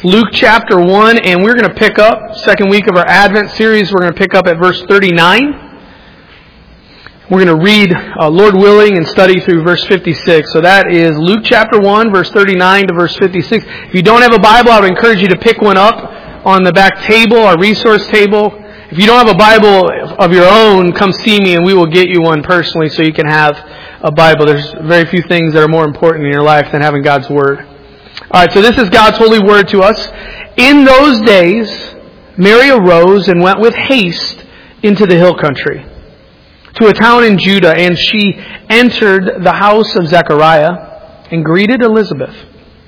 Luke chapter 1, and we're going to pick up, second week of our Advent series, we're going to pick up at verse 39. We're going to read, Lord willing, and study through verse 56. So that is Luke chapter 1, verse 39 to verse 56. If you don't have a Bible, I would encourage you to pick one up on the back table, our resource table. If you don't have a Bible of your own, come see me and we will get you one personally so you can have a Bible. There's very few things that are more important in your life than having God's Word. Alright, so this is God's holy Word to us. In those days, Mary arose and went with haste into the hill country, to a town in Judah, and she entered the house of Zechariah and greeted Elizabeth.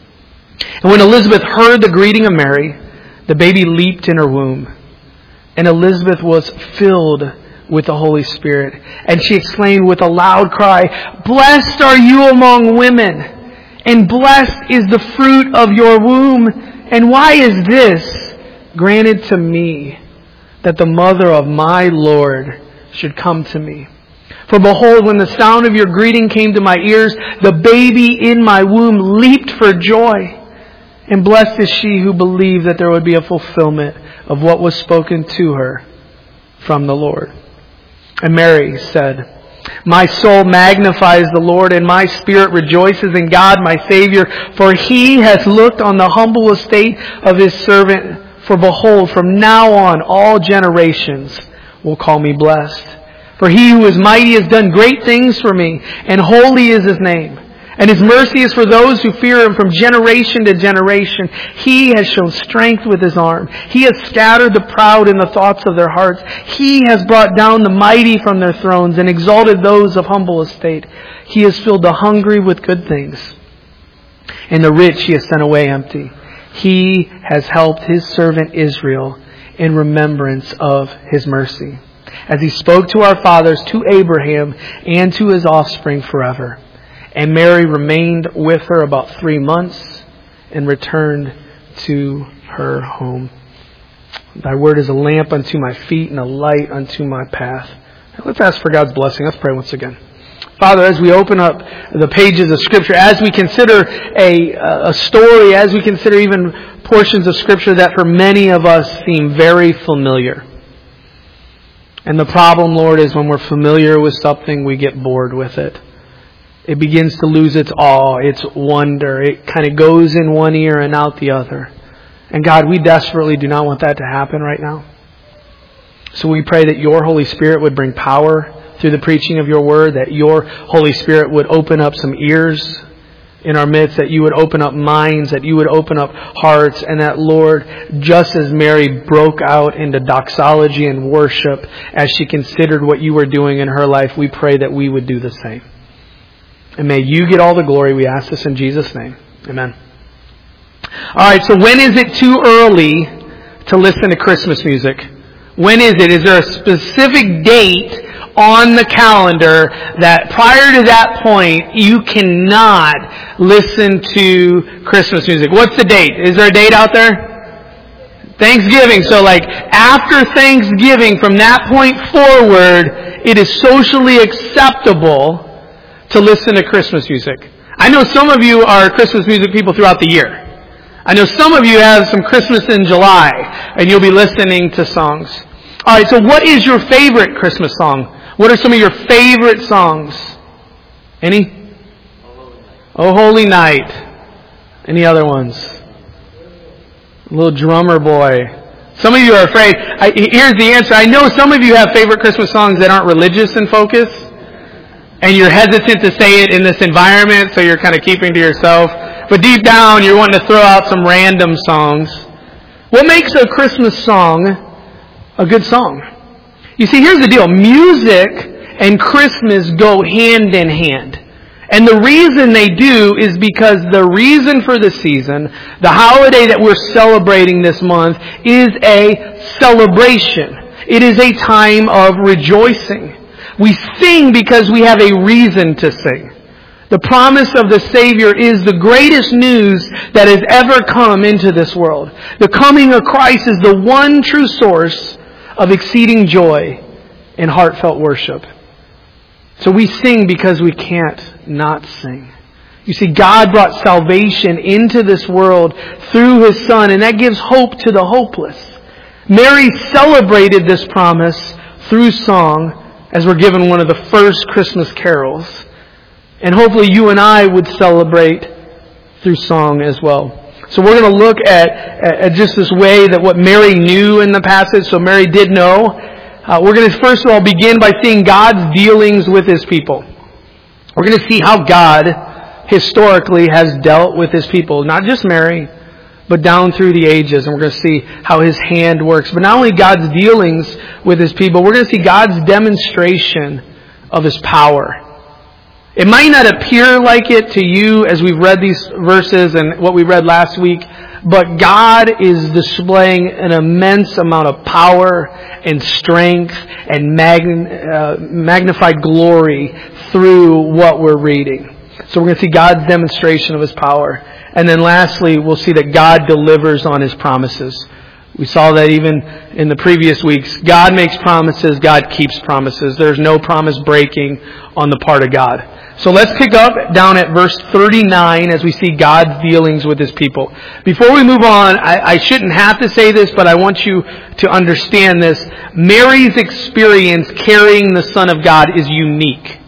And when Elizabeth heard the greeting of Mary, the baby leaped in her womb. And Elizabeth was filled with the Holy Spirit. And she exclaimed with a loud cry, "Blessed are you among women, and blessed is the fruit of your womb. And why is this granted to me, that the mother of my Lord should come to me? For behold, when the sound of your greeting came to my ears, the baby in my womb leaped for joy. And blessed is she who believed that there would be a fulfillment of what was spoken to her from the Lord." And Mary said, "My soul magnifies the Lord, and my spirit rejoices in God my Savior, for He has looked on the humble estate of His servant. For behold, from now on all generations will call me blessed. For He who is mighty has done great things for me, and holy is His name. And His mercy is for those who fear Him from generation to generation. He has shown strength with His arm. He has scattered the proud in the thoughts of their hearts. He has brought down the mighty from their thrones and exalted those of humble estate. He has filled the hungry with good things, and the rich He has sent away empty. He has helped His servant Israel in remembrance of His mercy, as He spoke to our fathers, to Abraham, and to his offspring forever." And Mary remained with her about 3 months and returned to her home. Thy word is a lamp unto my feet and a light unto my path. Now let's ask for God's blessing. Let's pray once again. Father, as we open up the pages of Scripture, as we consider a story, as we consider even portions of Scripture that for many of us seem very familiar. And the problem, Lord, is when we're familiar with something, we get bored with it. It begins to lose its awe, its wonder. It kind of goes in one ear and out the other. And God, we desperately do not want that to happen right now. So we pray that Your Holy Spirit would bring power through the preaching of Your Word, that Your Holy Spirit would open up some ears in our midst, that You would open up minds, that You would open up hearts, and that, Lord, just as Mary broke out into doxology and worship as she considered what You were doing in her life, we pray that we would do the same. And may You get all the glory. We ask this in Jesus' name. Amen. Alright, so when is it too early to listen to Christmas music? When is it? Is there a specific date on the calendar that prior to that point you cannot listen to Christmas music? What's the date? Is there a date out there? Thanksgiving. So after Thanksgiving, from that point forward, it is socially acceptable to listen to Christmas music. I know some of you are Christmas music people throughout the year. I know some of you have some Christmas in July, and you'll be listening to songs. Alright, so what is your favorite Christmas song? What are some of your favorite songs? Any? Oh Holy Night. Any other ones? Little Drummer Boy. Some of you are afraid. Here's the answer. I know some of you have favorite Christmas songs that aren't religious in focus. And you're hesitant to say it in this environment, so you're kind of keeping to yourself. But deep down, you're wanting to throw out some random songs. What makes a Christmas song a good song? You see, here's the deal. Music and Christmas go hand in hand. And the reason they do is because the reason for the season, the holiday that we're celebrating this month, is a celebration. It is a time of rejoicing. We sing because we have a reason to sing. The promise of the Savior is the greatest news that has ever come into this world. The coming of Christ is the one true source of exceeding joy and heartfelt worship. So we sing because we can't not sing. You see, God brought salvation into this world through His Son, and that gives hope to the hopeless. Mary celebrated this promise through song, as we're given one of the first Christmas carols. And hopefully you and I would celebrate through song as well. So we're going to look at just this way that what Mary knew in the passage. So Mary did know. We're going to first of all begin by seeing God's dealings with His people. We're going to see how God historically has dealt with His people. Not just Mary, but down through the ages. And we're going to see how His hand works. But not only God's dealings with His people, we're going to see God's demonstration of His power. It might not appear like it to you as we've read these verses and what we read last week, but God is displaying an immense amount of power and strength and magnified glory through what we're reading. So we're going to see God's demonstration of His power. And then lastly, we'll see that God delivers on His promises. We saw that even in the previous weeks. God makes promises, God keeps promises. There's no promise breaking on the part of God. So let's pick up down at verse 39 as we see God's dealings with His people. Before we move on, I shouldn't have to say this, but I want you to understand this. Mary's experience carrying the Son of God is unique.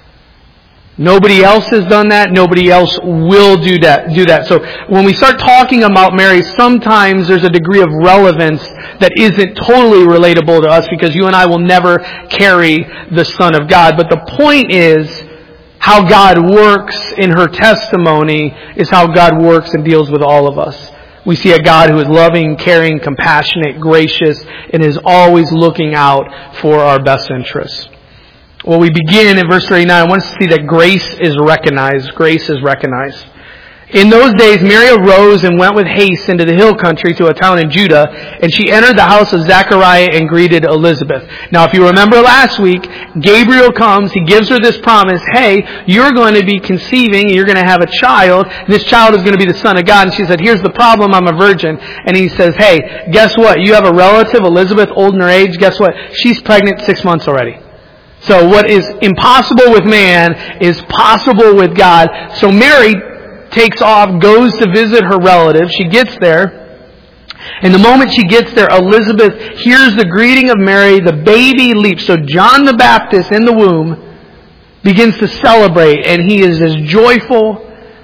Nobody else has done that. Nobody else will do that. So when we start talking about Mary, sometimes there's a degree of relevance that isn't totally relatable to us because you and I will never carry the Son of God. But the point is, how God works in her testimony is how God works and deals with all of us. We see a God who is loving, caring, compassionate, gracious, and is always looking out for our best interests. Well, we begin in verse 39. I want us to see that grace is recognized. Grace is recognized. In those days, Mary arose and went with haste into the hill country to a town in Judah, and she entered the house of Zechariah and greeted Elizabeth. Now, if you remember last week, Gabriel comes, he gives her this promise, hey, you're going to be conceiving, you're going to have a child, and this child is going to be the Son of God. And she said, here's the problem, I'm a virgin. And he says, hey, guess what? You have a relative, Elizabeth, old in her age. Guess what? She's pregnant 6 months already. So what is impossible with man is possible with God. So Mary takes off, goes to visit her relative. She gets there. And the moment she gets there, Elizabeth hears the greeting of Mary. The baby leaps. So John the Baptist in the womb begins to celebrate. And he is as joyful.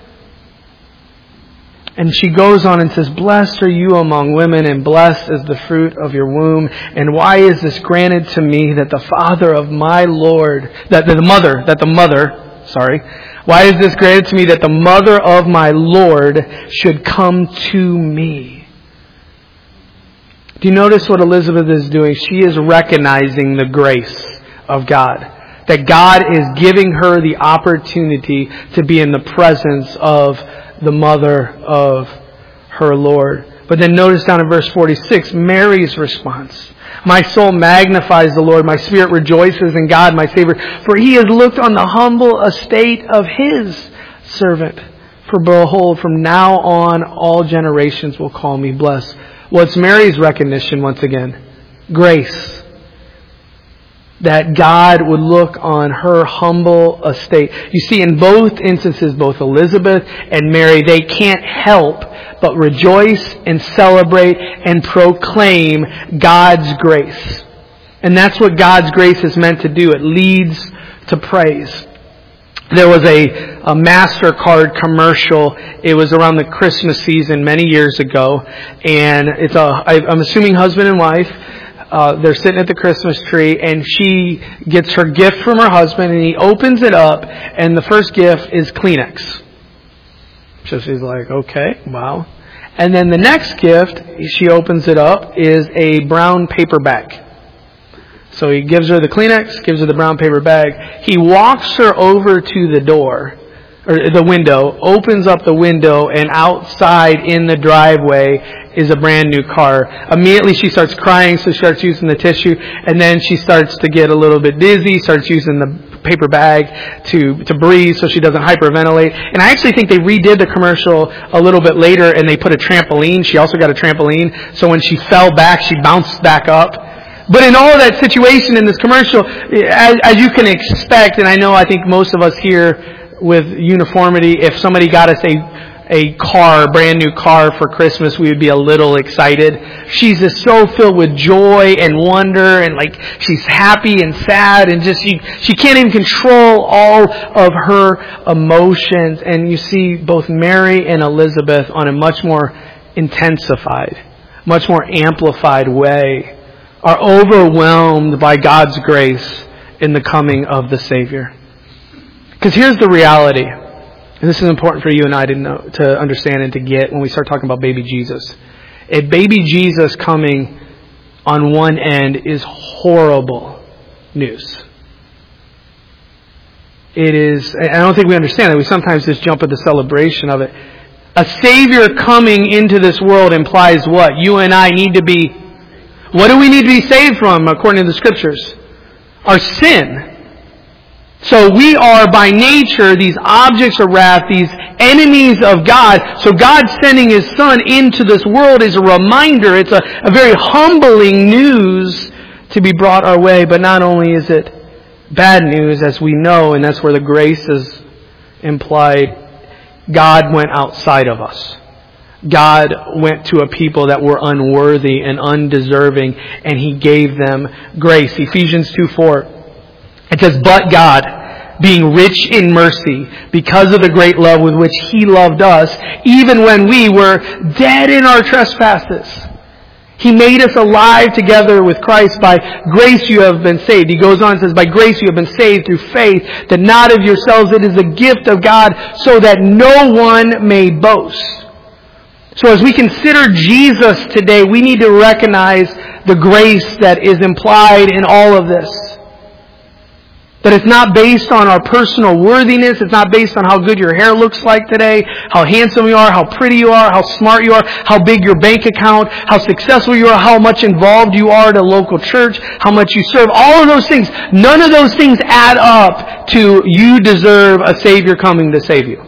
And she goes on and says, blessed are you among women, and blessed is the fruit of your womb. And why is this granted to me that the father of my Lord, why is this granted to me that the mother of my Lord should come to me? Do you notice what Elizabeth is doing? She is recognizing the grace of God. That God is giving her the opportunity to be in the presence of the mother of her Lord. But then notice down in verse 46, Mary's response. My soul magnifies the Lord. My spirit rejoices in God, my Savior. For He has looked on the humble estate of His servant. For behold, from now on, all generations will call me blessed. What's Mary's recognition once again? Grace. That God would look on her humble estate. You see, in both instances, both Elizabeth and Mary, they can't help but rejoice and celebrate and proclaim God's grace. And that's what God's grace is meant to do. It leads to praise. There was a MasterCard commercial. It was around the Christmas season many years ago. And I'm assuming husband and wife. They're sitting at the Christmas tree, and she gets her gift from her husband, and he opens it up, and the first gift is Kleenex. So she's like, okay, wow. And then the next gift, she opens it up, is a brown paper bag. So he gives her the Kleenex, gives her the brown paper bag. He walks her over to the door, or the window, opens up the window, and outside in the driveway is a brand new car. Immediately she starts crying, so she starts using the tissue, and then she starts to get a little bit dizzy, starts using the paper bag to breathe so she doesn't hyperventilate. And I actually think they redid the commercial a little bit later, and they put a trampoline. She also got a trampoline, so when she fell back, she bounced back up. But in all of that situation in this commercial, as you can expect, and I think most of us here with uniformity. If somebody got us a brand new car for Christmas, we would be a little excited. She's just so filled with joy and wonder, and like she's happy and sad, and just she can't even control all of her emotions. And you see both Mary and Elizabeth on a much more intensified, much more amplified way, are overwhelmed by God's grace in the coming of the Savior. Because here's the reality, and this is important for you and I to know, to understand and to get when we start talking about baby Jesus. A baby Jesus coming on one end is horrible news. It is, I don't think we understand it. We sometimes just jump at the celebration of it. A Savior coming into this world implies what? You and I need to be, what do we need to be saved from according to the Scriptures? Our sin. So we are by nature these objects of wrath, these enemies of God. So God sending His Son into this world is a reminder. It's a very humbling news to be brought our way. But not only is it bad news, as we know, and that's where the grace is implied, God went outside of us. God went to a people that were unworthy and undeserving, and He gave them grace. Ephesians 2:4. It says, "But God, being rich in mercy, because of the great love with which He loved us, even when we were dead in our trespasses, He made us alive together with Christ. By grace you have been saved." He goes on and says, "By grace you have been saved through faith, that not of yourselves, it is a gift of God, so that no one may boast." So as we consider Jesus today, we need to recognize the grace that is implied in all of this. That it's not based on our personal worthiness. It's not based on how good your hair looks like today, how handsome you are, how pretty you are, how smart you are, how big your bank account, how successful you are, how much involved you are at a local church, how much you serve. All of those things, none of those things add up to you deserve a Savior coming to save you.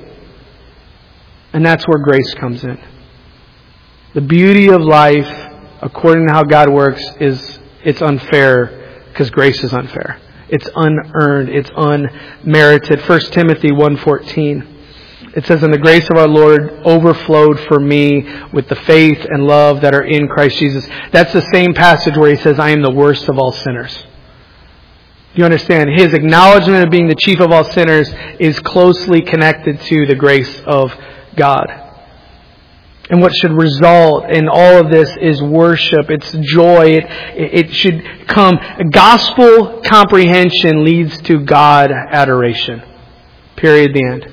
And that's where grace comes in. The beauty of life, according to how God works, is it's unfair because grace is unfair. It's unearned. It's unmerited. 1 Timothy 1:14. It says, "And the grace of our Lord overflowed for me with the faith and love that are in Christ Jesus." That's the same passage where He says, "I am the worst of all sinners." You understand? His acknowledgement of being the chief of all sinners is closely connected to the grace of God. And what should result in all of this is worship. It's joy. It should come. Gospel comprehension leads to God adoration. Period. The end.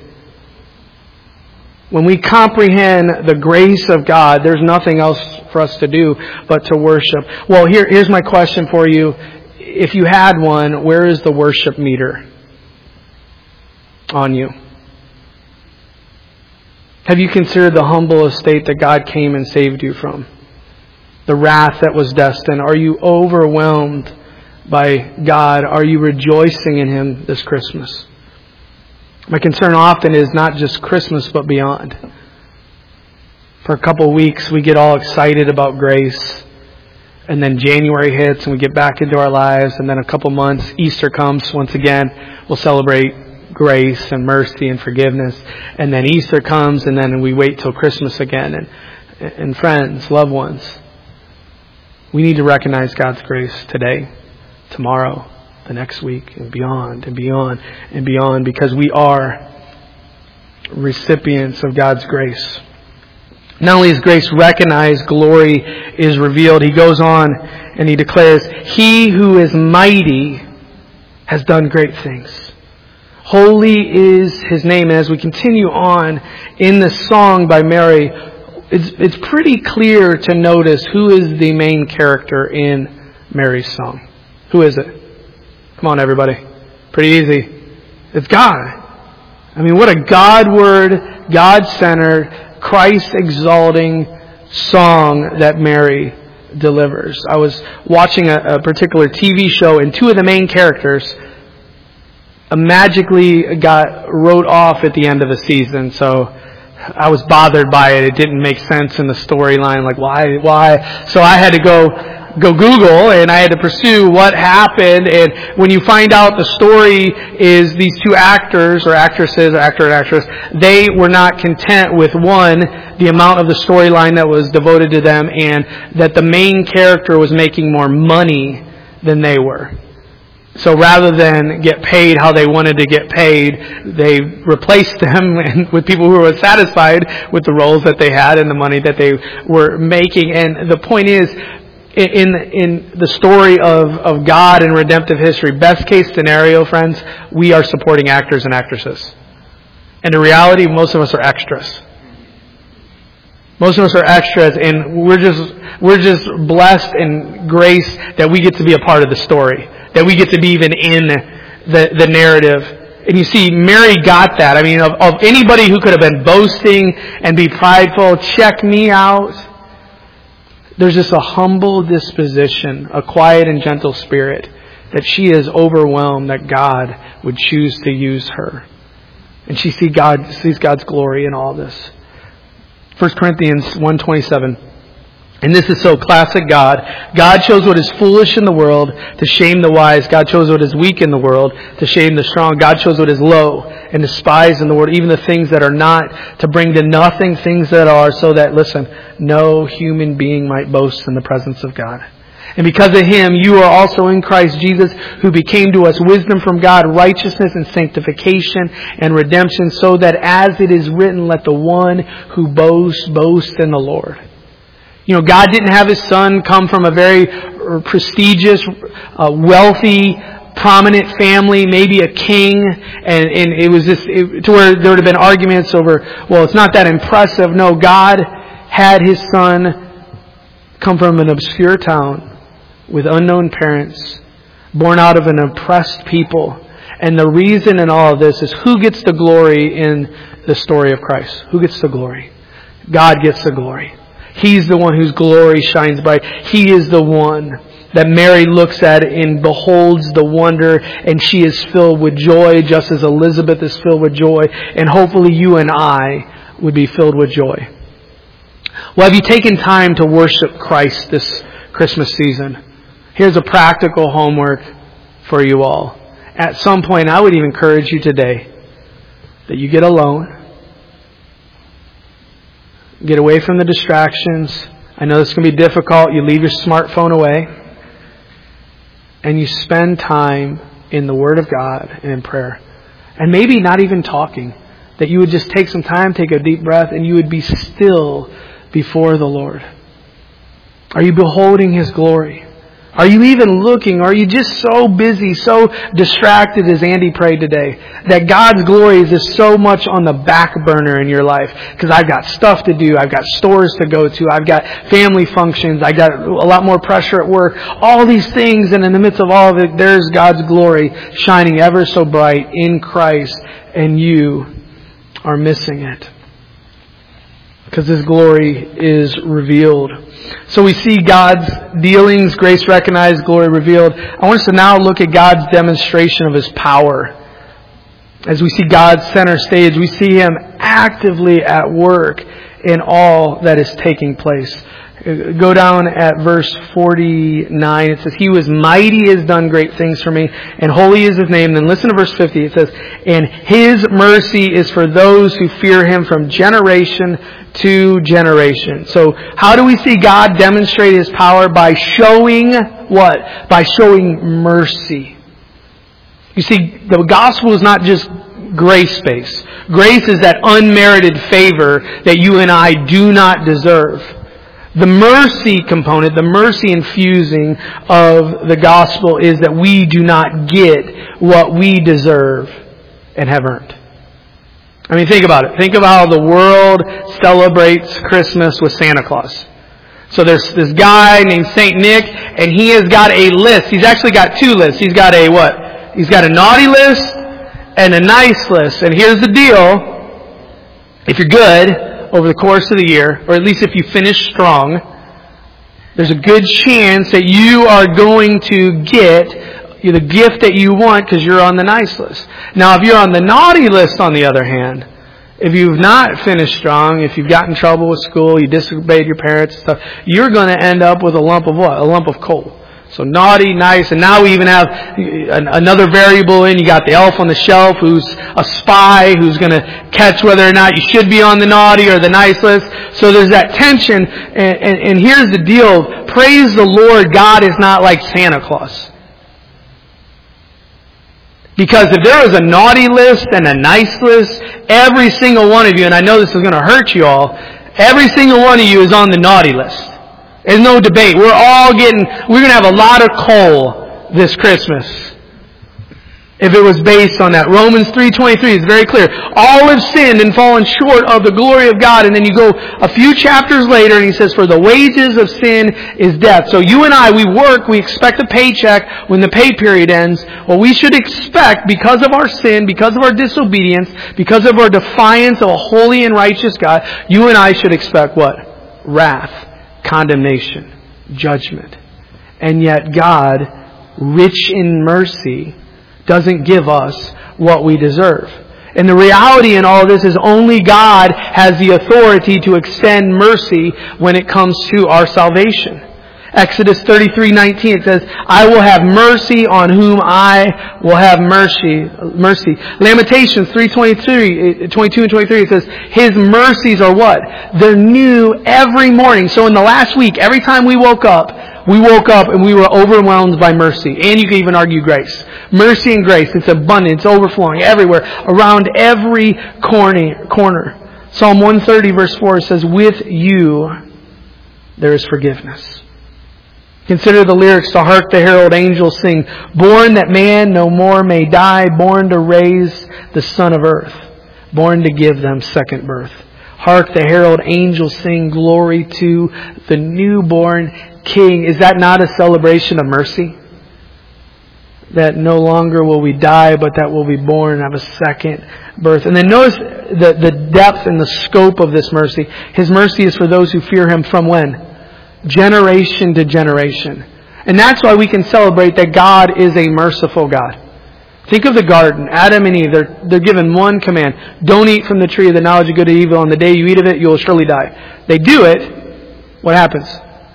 When we comprehend the grace of God, there's nothing else for us to do but to worship. Well, here's my question for you. If you had one, where is the worship meter on you? Have you considered the humble estate that God came and saved you from? The wrath that was destined. Are you overwhelmed by God? Are you rejoicing in Him this Christmas? My concern often is not just Christmas, but beyond. For a couple of weeks, we get all excited about grace. And then January hits and we get back into our lives. And then a couple months, Easter comes once again. We'll celebrate grace and mercy and forgiveness. And then Easter comes, and then we wait till Christmas again. And friends, loved ones, we need to recognize God's grace today, tomorrow, the next week, and beyond, and beyond, and beyond, because we are recipients of God's grace. Not only is grace recognized, glory is revealed. He goes on and he declares, "He who is mighty has done great things. Holy is His name." And as we continue on in the song by Mary, it's pretty clear to notice who is the main character in Mary's song. Who is it? Come on, everybody. Pretty easy. It's God. I mean, what a God-word, God-centered, Christ-exalting song that Mary delivers. I was watching a particular TV show, and two of the main characters magically wrote off at the end of the season. So I was bothered by it. It didn't make sense in the storyline. Like, why? So I had to go go Google, and I had to pursue what happened. And when you find out the story is these two actors or actresses, actor and actress, they were not content with the amount of the storyline that was devoted to them, and that the main character was making more money than they were. So rather than get paid how they wanted to get paid, they replaced them with people who were satisfied with the roles that they had and the money that they were making. And the point is, in the story of God and redemptive history, best case scenario, friends, we are supporting actors and actresses. And in reality, most of us are extras. Most of us are extras, and we're just blessed and grace that we get to be a part of the story, that we get to be even in the narrative. And you see, Mary got that. I mean, of anybody who could have been boasting and be prideful, check me out. There's just a humble disposition, a quiet and gentle spirit, that she is overwhelmed that God would choose to use her. And she sees God's glory in all this. 1 Corinthians 1:27. And this is so classic God. God chose what is foolish in the world to shame the wise. God chose what is weak in the world to shame the strong. God chose what is low and despised in the world, even the things that are not, to bring to nothing things that are, so that, listen, no human being might boast in the presence of God. And because of Him, you are also in Christ Jesus, who became to us wisdom from God, righteousness and sanctification and redemption, so that as it is written, let the one who boasts, boast in the Lord. You know, God didn't have His Son come from a very prestigious, wealthy, prominent family, maybe a king, and it was to where there would have been arguments over, well, it's not that impressive. No, God had His Son come from an obscure town with unknown parents, born out of an oppressed people. And the reason in all of this is, who gets the glory in the story of Christ? Who gets the glory? God gets the glory. He's the one whose glory shines bright. He is the one that Mary looks at and beholds the wonder, and she is filled with joy, just as Elizabeth is filled with joy. And hopefully you and I would be filled with joy. Well, have you taken time to worship Christ this Christmas season? Here's a practical homework for you all. At some point, I would even encourage you today that you get alone. Get away from the distractions. I know this can be difficult. You leave your smartphone away. And you spend time in the Word of God and in prayer. And maybe not even talking. That you would just take some time, take a deep breath, and you would be still before the Lord. Are you beholding His glory? Are you even looking? Are you just so busy, so distracted, as Andy prayed today, that God's glory is just so much on the back burner in your life? Because I've got stuff to do. I've got stores to go to. I've got family functions. I got a lot more pressure at work. All these things, and in the midst of all of it, there's God's glory shining ever so bright in Christ, and you are missing it. Because His glory is revealed. So we see God's dealings, grace recognized, glory revealed. I want us to now look at God's demonstration of His power. As we see God center stage, we see Him actively at work in all that is taking place. Go down at verse 49. It says, He who is mighty has done great things for me, and holy is His name. Then listen to verse 50. It says, and His mercy is for those who fear Him from generation to generation. So how do we see God demonstrate His power? By showing what? By showing mercy. You see, the gospel is not just grace-based. Grace is that unmerited favor that you and I do not deserve. The mercy component, the mercy infusing of the gospel is that we do not get what we deserve and have earned. I mean, think about it. Think of how the world celebrates Christmas with Santa Claus. So there's this guy named Saint Nick, and he has got a list. He's actually got two lists. He's got a what? He's got a naughty list and a nice list. And here's the deal. If you're good over the course of the year, or at least if you finish strong, there's a good chance that you are going to get the gift that you want because you're on the nice list. Now, if you're on the naughty list, on the other hand, If you've not finished strong, if you've gotten in trouble with school, you disobeyed your parents and stuff, you're going to end up with a lump of what? A lump of coal. So naughty, nice, and now we even have another variable in. You got the elf on the shelf who's a spy, who's going to catch whether or not you should be on the naughty or the nice list. So there's that tension, and here's the deal. Praise the Lord, God is not like Santa Claus. Because if there was a naughty list and a nice list, every single one of you, and I know this is going to hurt you all, every single one of you is on the naughty list. There's no debate. We're going to have a lot of coal this Christmas. If it was based on that. Romans 3:23 is very clear. All have sinned and fallen short of the glory of God. And then you go a few chapters later and he says, for the wages of sin is death. So you and I, we work, we expect a paycheck when the pay period ends. Well, we should expect, because of our sin, because of our disobedience, because of our defiance of a holy and righteous God, you and I should expect what? Wrath, condemnation, judgment. And yet God, rich in mercy, doesn't give us what we deserve. And the reality in all of this is only God has the authority to extend mercy when it comes to our salvation. Exodus 33:19, it says, I will have mercy on whom I will have mercy. Lamentations 3:22 and 23, it says, His mercies are what? They're new every morning. So in the last week, every time we woke up and we were overwhelmed by mercy. And you can even argue grace. Mercy and grace, it's abundant, it's overflowing everywhere, around every corner. Psalm 130 verse 4 says, with you there is forgiveness. Consider the lyrics to Hark the Herald Angels Sing. Born that man no more may die, born to raise the son of earth, born to give them second birth. Hark the Herald Angels Sing, glory to the newborn King. Is that not a celebration of mercy? That no longer will we die, but that we'll be born and have a second birth. And then notice the depth and the scope of this mercy. His mercy is for those who fear Him from when? Generation to generation. And that's why we can celebrate that God is a merciful God. Think of the garden. Adam and Eve, they're given one command. Don't eat from the tree of the knowledge of good and evil. On the day you eat of it, you will surely die. They do it. What happens?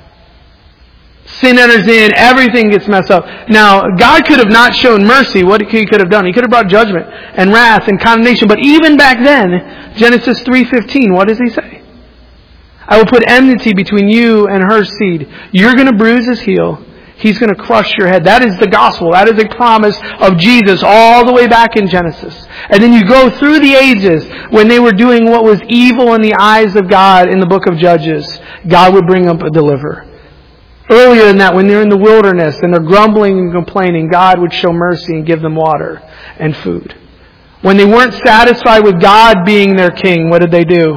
Sin enters in. Everything gets messed up. Now, God could have not shown mercy. What He could have done? He could have brought judgment and wrath and condemnation. But even back then, Genesis 3:15, what does He say? I will put enmity between you and her seed. You're going to bruise his heel. He's going to crush your head. That is the gospel. That is a promise of Jesus all the way back in Genesis. And then you go through the ages when they were doing what was evil in the eyes of God in the book of Judges. God would bring up a deliverer. Earlier than that, when they're in the wilderness and they're grumbling and complaining, God would show mercy and give them water and food. When they weren't satisfied with God being their king, what did they do?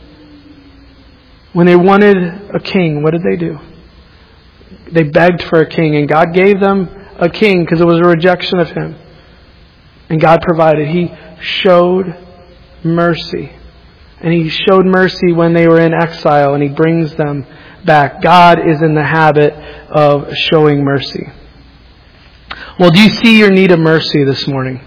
When they wanted a king, what did they do? They begged for a king, and God gave them a king because it was a rejection of Him. And God provided. He showed mercy. And He showed mercy when they were in exile, and He brings them back. God is in the habit of showing mercy. Well, do you see your need of mercy this morning?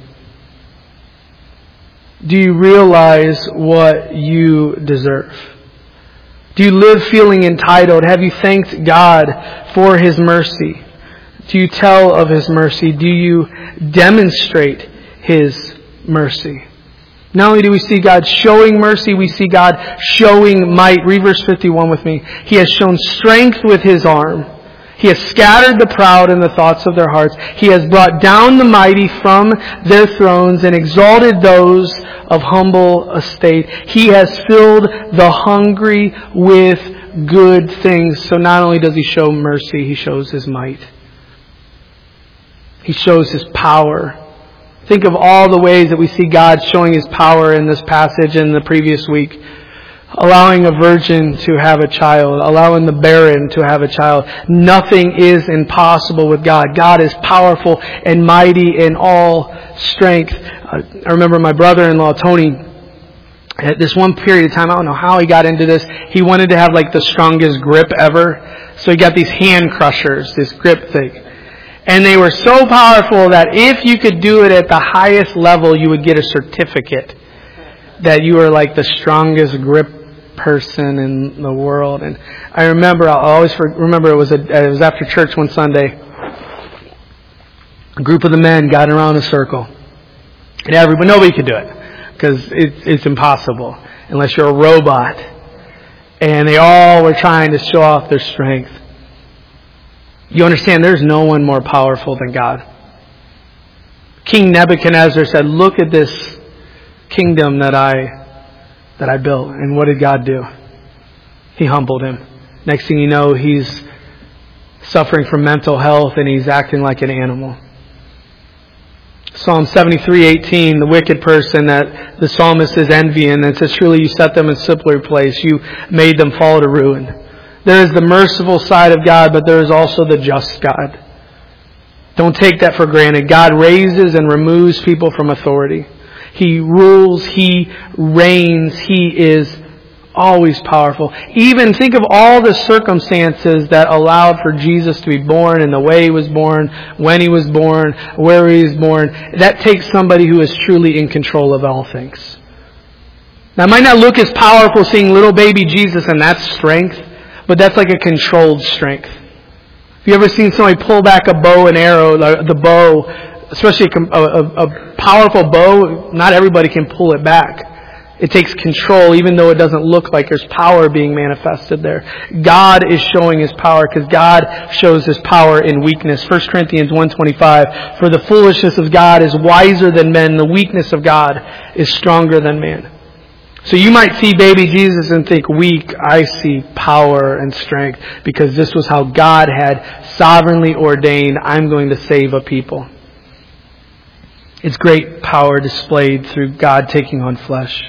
Do you realize what you deserve? Do you live feeling entitled? Have you thanked God for His mercy? Do you tell of His mercy? Do you demonstrate His mercy? Not only do we see God showing mercy, we see God showing might. Read verse 51 with me. He has shown strength with His arm. He has scattered the proud in the thoughts of their hearts. He has brought down the mighty from their thrones and exalted those of humble estate. He has filled the hungry with good things. So not only does He show mercy, He shows His might. He shows His power. Think of all the ways that we see God showing His power in this passage and the previous week. Allowing a virgin to have a child. Allowing the barren to have a child. Nothing is impossible with God. God is powerful and mighty in all strength. I remember my brother-in-law, Tony, at this one period of time, I don't know how he got into this. He wanted to have like the strongest grip ever. So he got these hand crushers, this grip thing. And they were so powerful that if you could do it at the highest level, you would get a certificate. that you are like the strongest grip person in the world. And I remember, I'll always remember, it was after church one Sunday. A group of the men got around a circle, and nobody could do it because it's impossible unless you're a robot. And they all were trying to show off their strength. You understand, there's no one more powerful than God. King Nebuchadnezzar said, "Look at this kingdom that I built." And what did God do? He humbled him. Next thing you know, he's suffering from mental health and he's acting like an animal. Psalm 73:18, the wicked person that the psalmist is envying, and says, "Surely you set them in simpler place. You made them fall to ruin." There is the merciful side of God, but there is also the just God. Don't take that for granted. God raises and removes people from authority. He rules. He reigns. He is always powerful. Even think of all the circumstances that allowed for Jesus to be born and the way He was born, when He was born, where He was born. That takes somebody who is truly in control of all things. Now, it might not look as powerful seeing little baby Jesus, and that's strength, but that's like a controlled strength. Have you ever seen somebody pull back a bow and arrow, the bow, especially a powerful bow? Not everybody can pull it back. It takes control, even though it doesn't look like there's power being manifested there. God is showing His power because God shows His power in weakness. 1 Corinthians 1:25, "For the foolishness of God is wiser than men, the weakness of God is stronger than man." So you might see baby Jesus and think weak. I see power and strength because this was how God had sovereignly ordained, I'm going to save a people. It's great power displayed through God taking on flesh.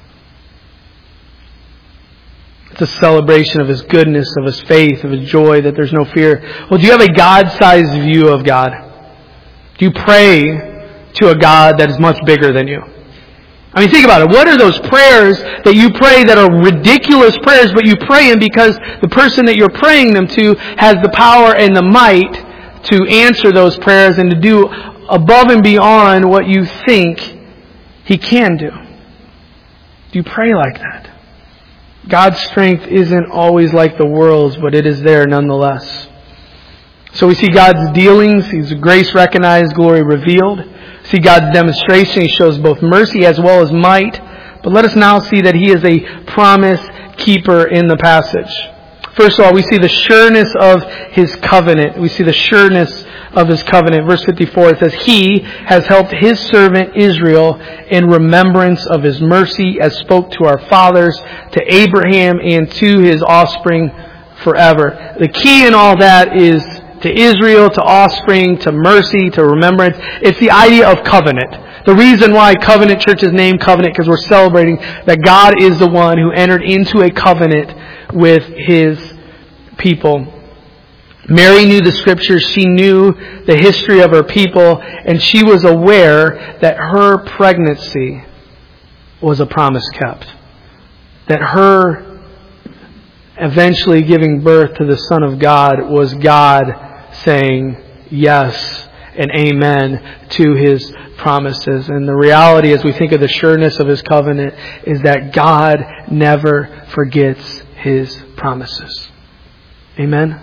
It's a celebration of His goodness, of His faith, of His joy, that there's no fear. Well, do you have a God-sized view of God? Do you pray to a God that is much bigger than you? I mean, think about it. What are those prayers that you pray that are ridiculous prayers, but you pray them because the person that you're praying them to has the power and the might to answer those prayers and to do above and beyond what you think He can do? Do you pray like that? God's strength isn't always like the world's, but it is there nonetheless. So we see God's dealings. His grace recognized, glory revealed. See God's demonstration. He shows both mercy as well as might. But let us now see that He is a promise keeper in the passage. First of all, we see the sureness of His covenant. We see the sureness of His covenant. Verse 54, it says, "He has helped His servant Israel in remembrance of His mercy, as spoke to our fathers, to Abraham and to his offspring forever." The key in all that is to Israel, to offspring, to mercy, to remembrance. It's the idea of covenant. The reason why Covenant Church is named Covenant, because we're celebrating that God is the one who entered into a covenant with His people. Mary knew the Scriptures. She knew the history of her people, and she was aware that her pregnancy was a promise kept. That her eventually giving birth to the Son of God was God saying yes and amen to His promises. And the reality, as we think of the sureness of His covenant, is that God never forgets His promises. Amen?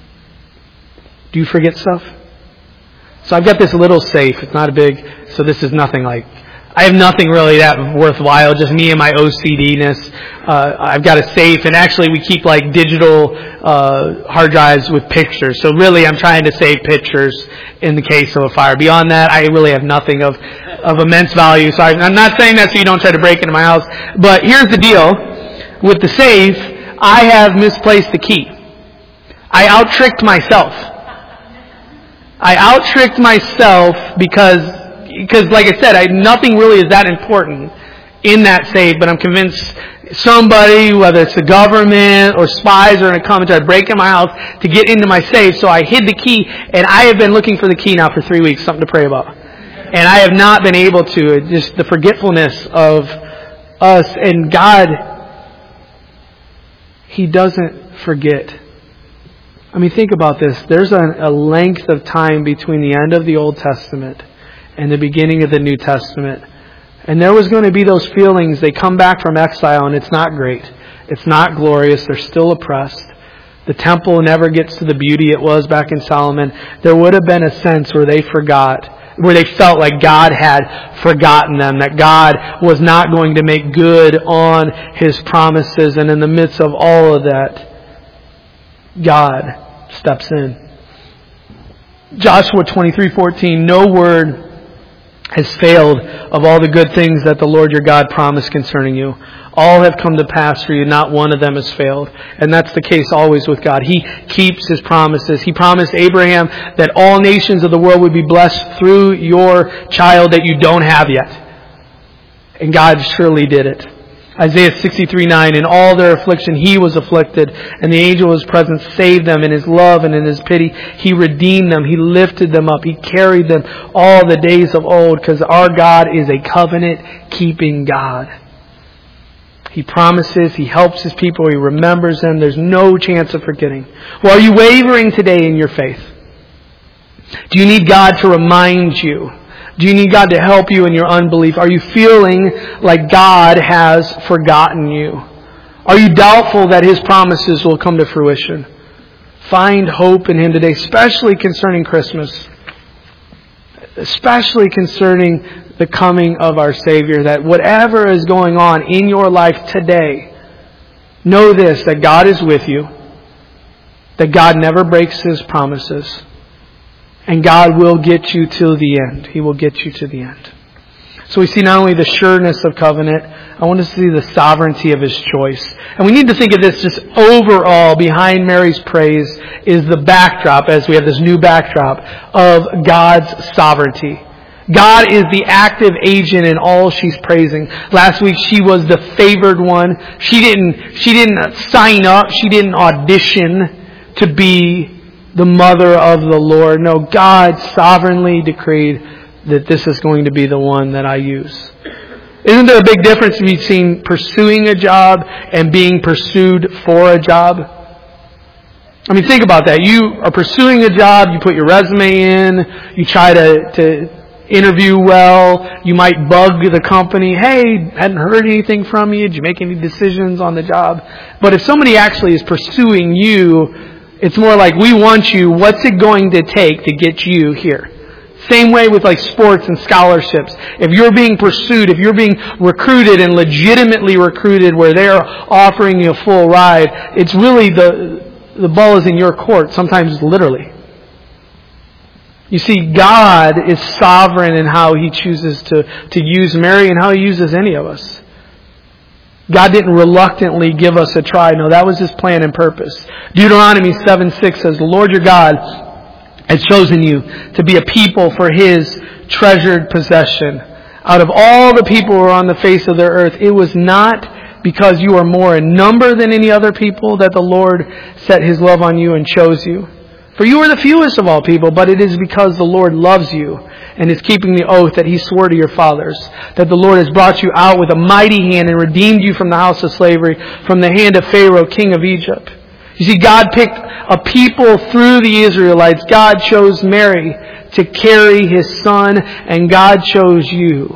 Do you forget stuff? So I've got this little safe. It's not a big, so this is nothing like, I have nothing really that worthwhile, just me and my OCD-ness. I've got a safe, and actually we keep like digital hard drives with pictures. So really I'm trying to save pictures in the case of a fire. Beyond that, I really have nothing of immense value. So I'm not saying that so you don't try to break into my house. But here's the deal. With the safe, I have misplaced the key. I out-tricked myself. Because like I said, nothing really is that important in that safe, but I'm convinced somebody, whether it's the government or spies, are going to come and try to break in my house to get into my safe. So I hid the key, and I have been looking for the key now for 3 weeks, something to pray about. And I have not been able to. Just the forgetfulness of us and God. He doesn't forget. I mean, think about this. There's a length of time between the end of the Old Testament and the beginning of the New Testament. And there was going to be those feelings. They come back from exile and it's not great. It's not glorious. They're still oppressed. The temple never gets to the beauty it was back in Solomon. There would have been a sense where they felt like God had forgotten them, that God was not going to make good on His promises. And in the midst of all of that, God steps in. Joshua 23:14, no word has failed of all the good things that the Lord your God promised concerning you. All have come to pass for you. Not one of them has failed. And that's the case always with God. He keeps His promises. He promised Abraham that all nations of the world would be blessed through your child that you don't have yet. And God surely did it. Isaiah 63:9, in all their affliction He was afflicted, and the angel of His presence saved them. In His love and in His pity He redeemed them. He lifted them up. He carried them all the days of old, because our God is a covenant-keeping God. He promises, He helps His people, He remembers them. There's no chance of forgetting. Well, are you wavering today in your faith? Do you need God to remind you? Do you need God to help you in your unbelief? Are you feeling like God has forgotten you? Are you doubtful that His promises will come to fruition? Find hope in Him today, especially concerning Christmas. Especially concerning the coming of our Savior. That whatever is going on in your life today, know this, that God is with you. That God never breaks His promises. And God will get you to the end. He will get you to the end. So we see not only the sureness of covenant, I want to see the sovereignty of His choice. And we need to think of this just overall, behind Mary's praise, is the backdrop, as we have this new backdrop, of God's sovereignty. God is the active agent in all she's praising. Last week she was the favored one. She didn't sign up. She didn't audition to be the mother of the Lord. No, God sovereignly decreed that this is going to be the one that I use. Isn't there a big difference between pursuing a job and being pursued for a job? I mean, think about that. You are pursuing a job, you put your resume in, you try to interview well, you might bug the company, hey, hadn't heard anything from you, did you make any decisions on the job? But if somebody actually is pursuing you, it's more like, we want you, what's it going to take to get you here? Same way with like sports and scholarships. If you're being pursued, if you're being recruited and legitimately recruited where they're offering you a full ride, it's really the ball is in your court, sometimes literally. You see, God is sovereign in how He chooses to use Mary and how He uses any of us. God didn't reluctantly give us a try. No, that was His plan and purpose. Deuteronomy 7:6 says, the Lord your God has chosen you to be a people for His treasured possession. Out of all the people who are on the face of the earth, it was not because you are more in number than any other people that the Lord set His love on you and chose you. For you are the fewest of all people, but it is because the Lord loves you and is keeping the oath that He swore to your fathers, that the Lord has brought you out with a mighty hand and redeemed you from the house of slavery, from the hand of Pharaoh, king of Egypt. You see, God picked a people through the Israelites. God chose Mary to carry His Son, and God chose you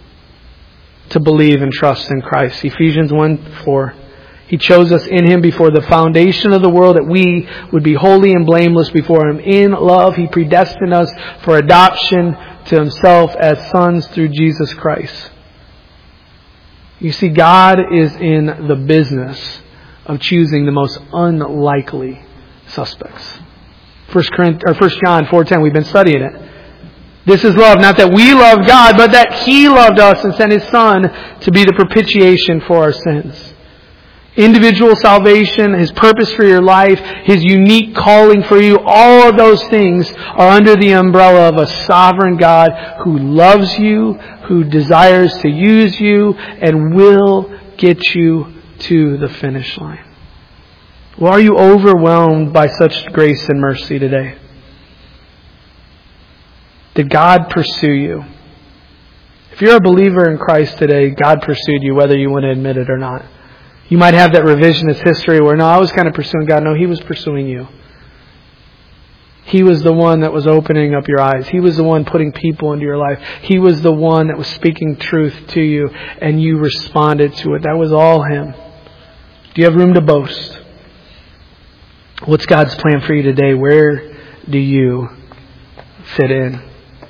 to believe and trust in Christ. Ephesians 1:4. He chose us in Him before the foundation of the world that we would be holy and blameless before Him. In love, He predestined us for adoption to Himself as sons through Jesus Christ. You see, God is in the business of choosing the most unlikely suspects. 1 John 4:10, we've been studying it. This is love, not that we love God, but that He loved us and sent His Son to be the propitiation for our sins. Individual salvation, His purpose for your life, His unique calling for you, all of those things are under the umbrella of a sovereign God who loves you, who desires to use you, and will get you to the finish line. Well, are you overwhelmed by such grace and mercy today? Did God pursue you? If you're a believer in Christ today, God pursued you, whether you want to admit it or not. You might have that revisionist history where, no, I was kind of pursuing God. No, He was pursuing you. He was the one that was opening up your eyes. He was the one putting people into your life. He was the one that was speaking truth to you, and you responded to it. That was all Him. Do you have room to boast? What's God's plan for you today? Where do you fit in?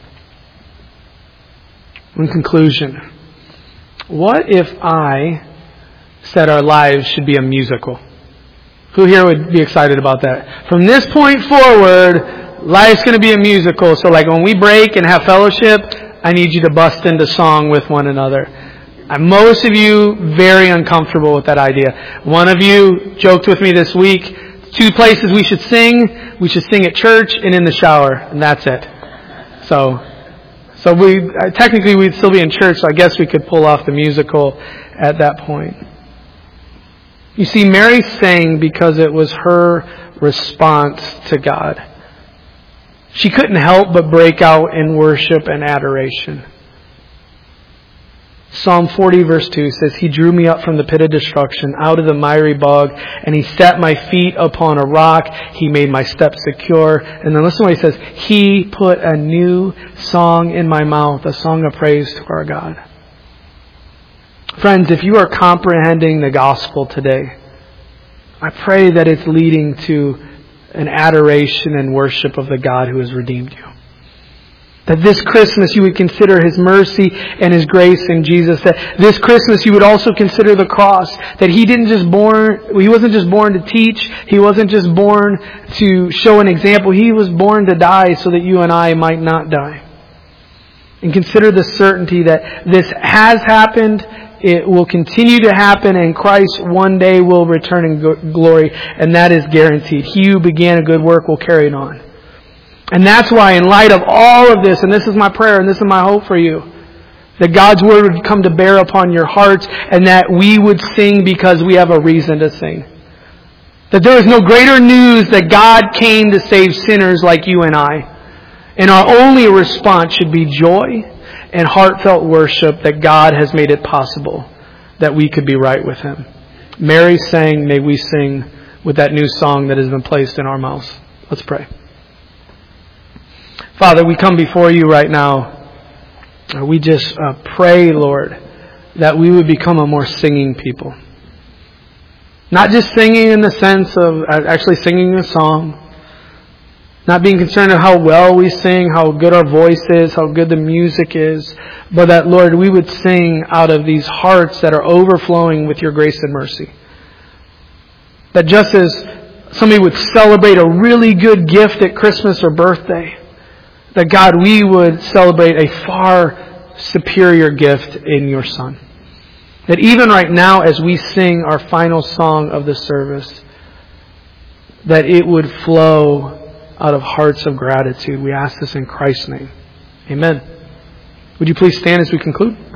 In conclusion, what if I said our lives should be a musical? Who here would be excited about that? From this point forward, life's going to be a musical. So like when we break and have fellowship, I need you to bust into song with one another. Most of you very uncomfortable with that idea. One of you joked with me this week, 2 places we should sing. We should sing at church and in the shower, and that's it. So we technically we'd still be in church, so I guess we could pull off the musical at that point. You see, Mary sang because it was her response to God. She couldn't help but break out in worship and adoration. Psalm 40 verse 2 says, He drew me up from the pit of destruction, out of the miry bog, and He set my feet upon a rock. He made my steps secure. And then listen to what He says, He put a new song in my mouth, a song of praise to our God. Friends, if you are comprehending the gospel today, I pray that it's leading to an adoration and worship of the God who has redeemed you. That this Christmas you would consider His mercy and His grace in Jesus. That this Christmas you would also consider the cross. That He wasn't just born to teach. He wasn't just born to show an example. He was born to die so that you and I might not die. And consider the certainty that this has happened. It will continue to happen, and Christ one day will return in glory, and that is guaranteed. He who began a good work will carry it on. And that's why, in light of all of this, and this is my prayer, and this is my hope for you, that God's Word would come to bear upon your hearts, and that we would sing because we have a reason to sing. That there is no greater news that God came to save sinners like you and I. And our only response should be joy and heartfelt worship that God has made it possible that we could be right with Him. Mary sang, may we sing with that new song that has been placed in our mouths. Let's pray. Father, we come before You right now. We just pray, Lord, that we would become a more singing people. Not just singing in the sense of actually singing a song. Not being concerned with how well we sing, how good our voice is, how good the music is. But that, Lord, we would sing out of these hearts that are overflowing with Your grace and mercy. That just as somebody would celebrate a really good gift at Christmas or birthday, that God, we would celebrate a far superior gift in Your Son. That even right now as we sing our final song of the service, that it would flow out of hearts of gratitude. We ask this in Christ's name. Amen. Would you please stand as we conclude?